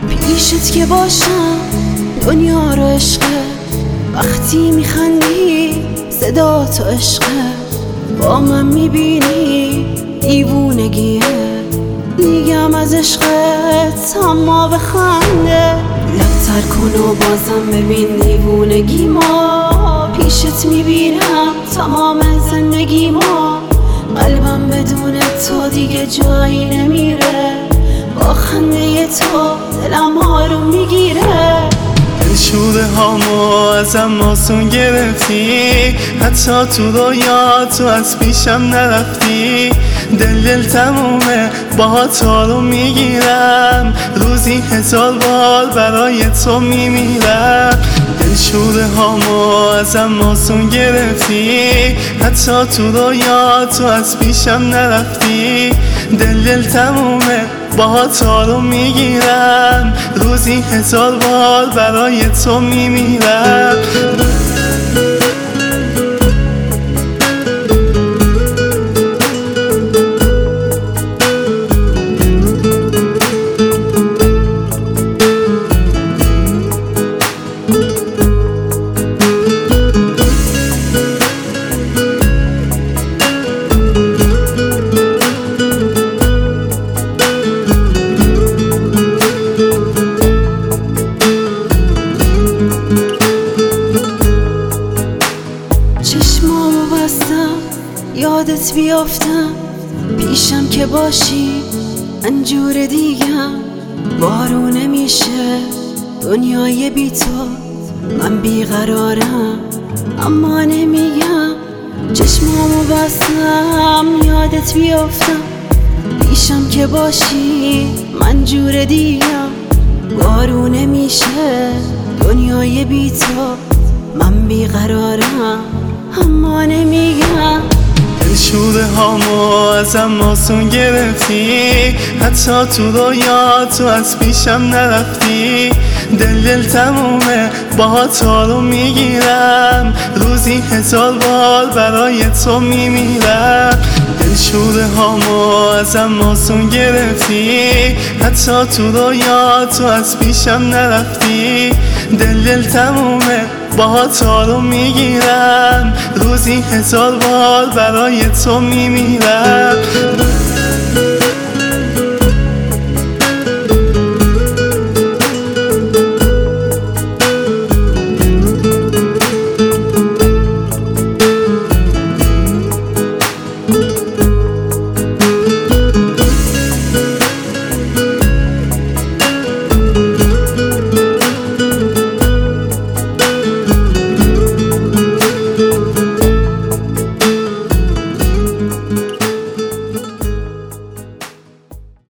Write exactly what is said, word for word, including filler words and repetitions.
پیشت که باشم دنیا رو عشقه، وقتی میخندی صدا تو عشقه، با من میبینی دیوونگیه، میگم از عشقت اما بخنده، لبتر کن و بازم ببین دیوونگی ما، پیشت میبینم تمام زندگی ما، قلبم بدون تو دیگه جایی نمیره، با خنده تو دلم آروم میگیره. شوره هامو ازم آسون گرفتی، حتی تو رویا تو از پیشم نرفتی، دل دل تمومه با تا رو میگیرم، روزی هزار بار برای تو میمیرم. دل شوره هامو ازم آسون گرفتی، حتی تو رویا تو از پیشم نرفتی، دل دل تمومه با تا رو میگیرم، روزی هزار بار برای تو میمیرم. چشمامو بستم یادت بیافتم، پیشم که باشی انجور دیگم، بارونه میشه دنیای بی تو، من بیقرارم اما نمیگم. چشمامو بستم یادت بیافتم، پیشم که باشی منجور دیگم، بارونه میشه دنیای بی تو، من بیقرارم اما نمیگم. شوره هامو ازم آسون گرفتی، حتی تو رویا تو از پیشم نرفتی، دل دل تمومه با تا رو میگیرم، روزی هزار بار برای تو میمیرم. دل شوره هامو ازم آسون گرفتی، حتی تو رویا تو از پیشم نرفتی، دل دل تمومه با تا رو میگیرم، روزی هزار بار برای تو میمیرم.